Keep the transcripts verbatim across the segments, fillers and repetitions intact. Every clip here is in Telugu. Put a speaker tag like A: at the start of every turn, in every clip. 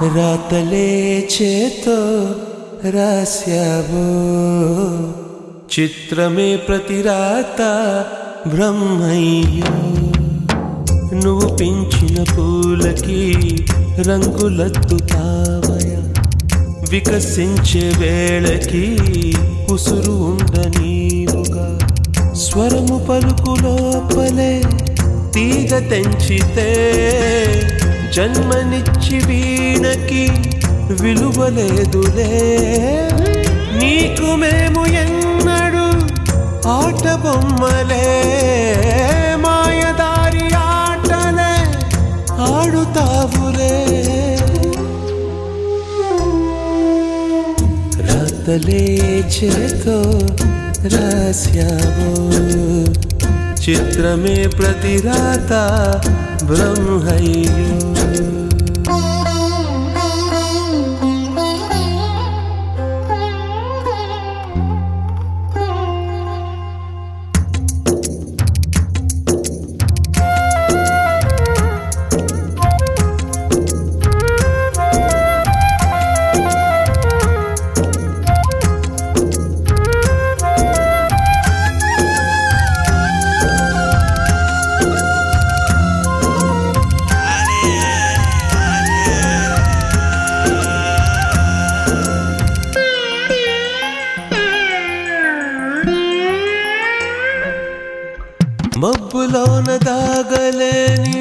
A: రాతలే చేతో రాశావో చిత్రమే ప్రతి రాత బ్రహ్మయ్యో నువ్వు పెంచిన పూలకి రంగులద్దుతావయ వికసించే వేళకి ఉసురు ఉండనీవుగా స్వరము పలుకు లోపలే తీగ తెంచితే జన్మనిచ్చి వీణకి విలువలేదులే నీకు మేము ఎన్నడు ఆట బొమ్మలే మాయదారి ఆటలే ఆడుతావులే రాతలే చేతో రాశావో చిత్రమే ప్రతి రాత బ్రహ్మయ్యో మబ్బులోన దాగలేని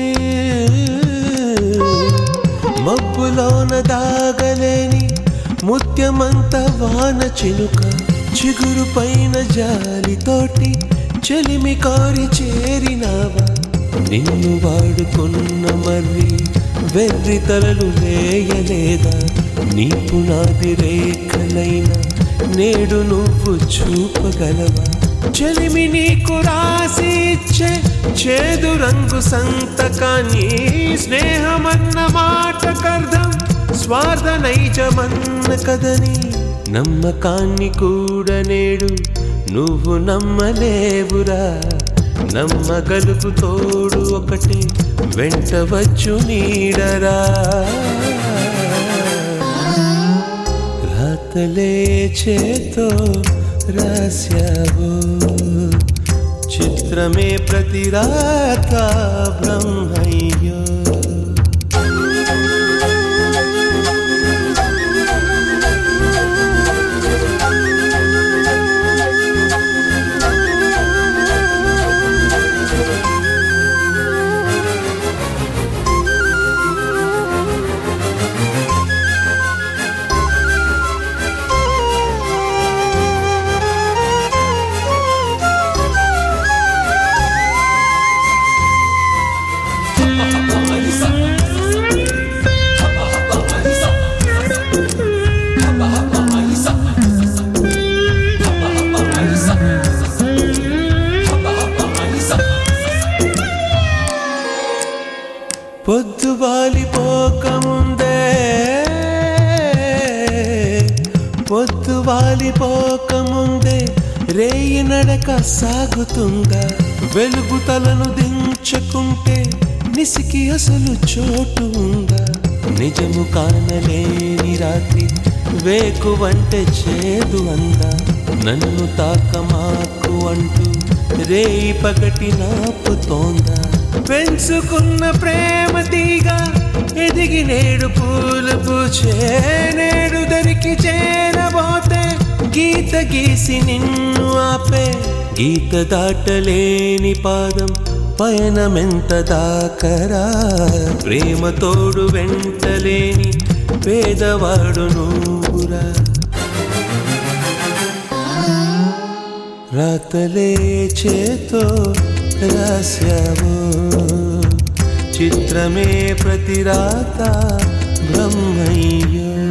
A: మబ్బులోన దాగలేని ముత్యమంత వాన చినుక చిగురు పైన జాలితోటి చెలిమి కారి చేరినావా నిన్ను వాడుకున్న మర్రి వెర్రి తలలు వేయలేదా నీ పునాది రేఖలైనా నేడు నువ్వు చూపగలవా చెలిమి నీకు రాసి ఇచ్చే చేదు రంగు సంతకాన్ని స్నేహమన్న మాటకర్థం స్వార్థ నైజమన్న కదని నమ్మకాన్ని కూడా నేడు నువ్వు నమ్మలేవురా నమ్మగలుగు తోడు ఒకటి వెంట వచ్చు నీడరా రాతలే చేతో రాశావో చిత్రమే ప్రతి రాత బ్రహ్మయ్యో పొద్దు వాలిపోకముందే పొద్దు వాలిపోకముందే రేయి నడక సాగుతుందా వెలుగు తలను దించకుంటే నిసికి అసలు చోటు ఉందా నిజము కానలేని రాత్రి వేకువంటే చేదు అందా నన్ను తాకమాకు అంటూ రేయి పగటి నాపుతోందా పెంచుకున్న ప్రేమ తీగ ఎదిగి నేడు పూలు పూచే నేడు దరికి చేరబోతే గీత గీసి నిన్ను ఆపే గీత దాటలేని పాదం పయనమెంత దాకరా ప్రేమ తోడు వెంటలేని పేదవాడు నువ్వురా రాతలే చేతో రాశావో చిత్రమే ప్రతి రాత బ్రహ్మయ్యో